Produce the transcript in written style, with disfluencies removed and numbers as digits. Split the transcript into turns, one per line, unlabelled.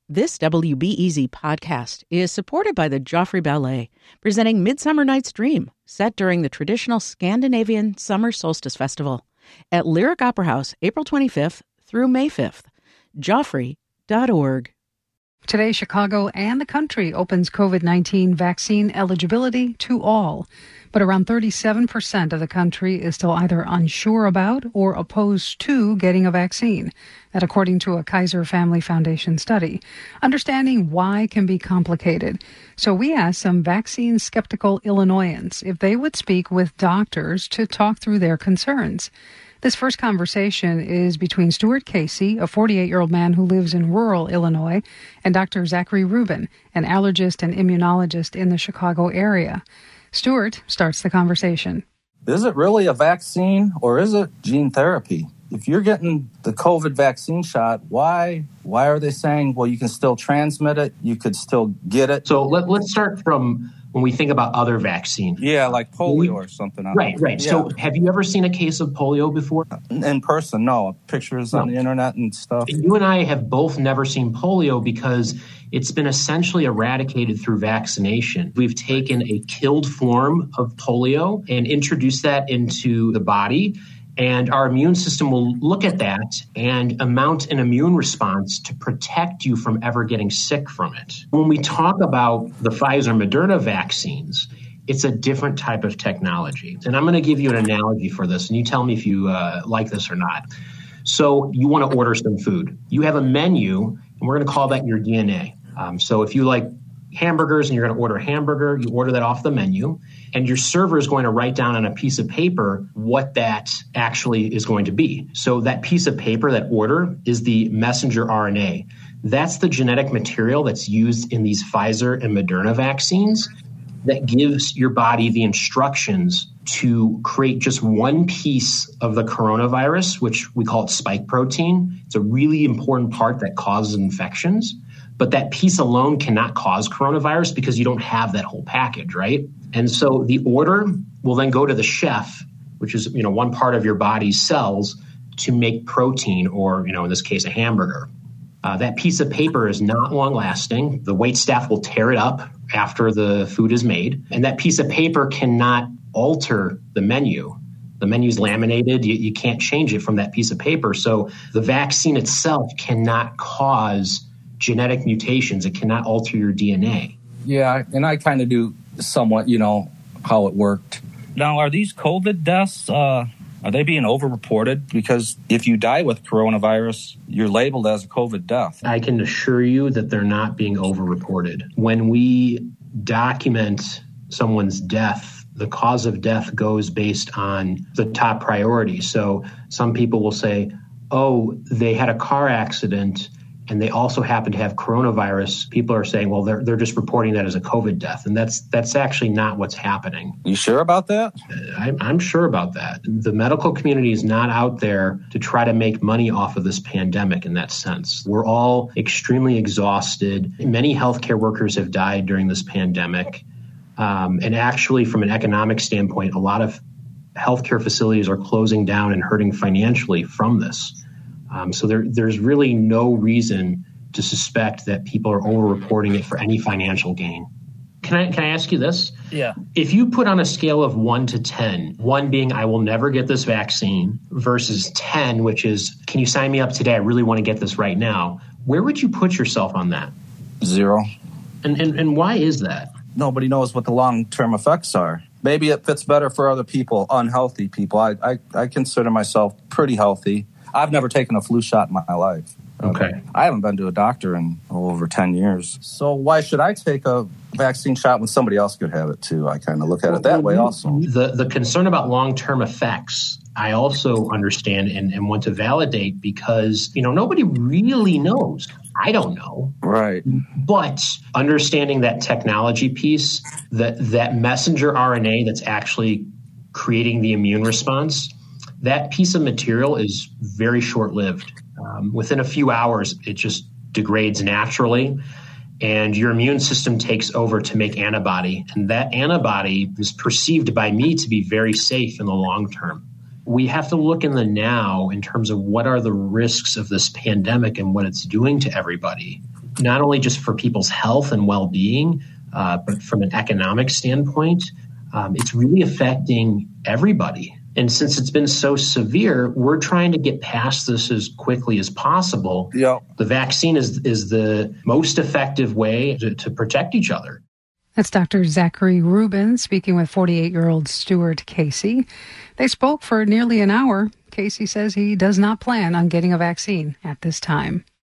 This WBEZ podcast is supported by the Joffrey Ballet, presenting Midsummer Night's Dream, set during the traditional Scandinavian Summer Solstice Festival at Lyric Opera House, April 25th through May 5th. Joffrey.org.
Today, Chicago and the country opens COVID-19 vaccine eligibility to all. But around 37% of the country is still either unsure about or opposed to getting a vaccine. That according to a Kaiser Family Foundation study. Understanding why can be complicated. So we asked some vaccine skeptical Illinoisans if they would speak with doctors to talk through their concerns. This first conversation is between Stuart Casey, a 48-year-old man who lives in rural Illinois, and Dr. Zachary Rubin, an allergist and immunologist in the Chicago area. Stuart starts the conversation.
Is it really a vaccine or is it gene therapy? If you're getting the COVID vaccine shot, why are they saying, well, you can still transmit it, you could still get it?
So let's start from when we think about other vaccines.
Yeah, like polio or something.
Right. Yeah. So have you ever seen a case of polio before?
In person, no. Pictures on the internet and stuff.
You and I have both never seen polio because it's been essentially eradicated through vaccination. We've taken a killed form of polio and introduced that into the body. And our immune system will look at that and mount an immune response to protect you from ever getting sick from it. When we talk about the Pfizer Moderna vaccines, it's a different type of technology. And I'm going to give you an analogy for this, and you tell me if you like this or not. So you want to order some food. You have a menu, and we're going to call that your DNA. So if you like hamburgers and you're going to order a hamburger, you order that off the menu, and your server is going to write down on a piece of paper what that actually is going to be. So that piece of paper, that order, is the messenger RNA. That's the genetic material that's used in these Pfizer and Moderna vaccines that gives your body the instructions to create just one piece of the coronavirus, which we call it spike protein. It's a really important part that causes infections. But that piece alone cannot cause coronavirus because you don't have that whole package, right? And so the order will then go to the chef, which is, one part of your body's cells, to make protein or, in this case, a hamburger. That piece of paper is not long lasting. The waitstaff will tear it up after the food is made. And that piece of paper cannot alter the menu. The menu's laminated. You can't change it from that piece of paper. So the vaccine itself cannot cause genetic mutations. It cannot alter your DNA.
Yeah, and I kind of do somewhat, how it worked. Now, are these COVID deaths, are they being overreported? Because if you die with coronavirus, you're labeled as a COVID death.
I can assure you that they're not being overreported. When we document someone's death, the cause of death goes based on the top priority. So some people will say, oh, they had a car accident and they also happen to have coronavirus. People are saying, well, they're just reporting that as a COVID death. And that's actually not what's happening.
You sure about that?
I'm sure about that. The medical community is not out there to try to make money off of this pandemic in that sense. We're all extremely exhausted. Many healthcare workers have died during this pandemic. And actually, from an economic standpoint, a lot of healthcare facilities are closing down and hurting financially from this. So there's really no reason to suspect that people are over-reporting it for any financial gain. Can I ask you this?
Yeah.
If you put on a scale of 1 to 10, 1 being I will never get this vaccine versus 10, which is can you sign me up today? I really want to get this right now. Where would you put yourself on that?
0.
And why is that?
Nobody knows what the long-term effects are. Maybe it fits better for other people, unhealthy people. I consider myself pretty healthy. I've never taken a flu shot in my life.
Okay.
I haven't been to a doctor in over 10 years. So why should I take a vaccine shot when somebody else could have it too? I kind of look at it that way also.
The concern about long-term effects, I also understand and want to validate because, nobody really knows. I don't know.
Right.
But understanding that technology piece, that messenger RNA that's actually creating the immune response, that piece of material is very short-lived. Within a few hours, it just degrades naturally, and your immune system takes over to make antibody. And that antibody is perceived by me to be very safe in the long term. We have to look in the now in terms of what are the risks of this pandemic and what it's doing to everybody. not only just for people's health and well-being, but from an economic standpoint, it's really affecting everybody. And since it's been so severe, we're trying to get past this as quickly as possible.
Yep.
The vaccine is the most effective way to protect each other.
That's Dr. Zachary Rubin speaking with 48-year-old Stuart Casey. They spoke for nearly an hour. Casey says he does not plan on getting a vaccine at this time.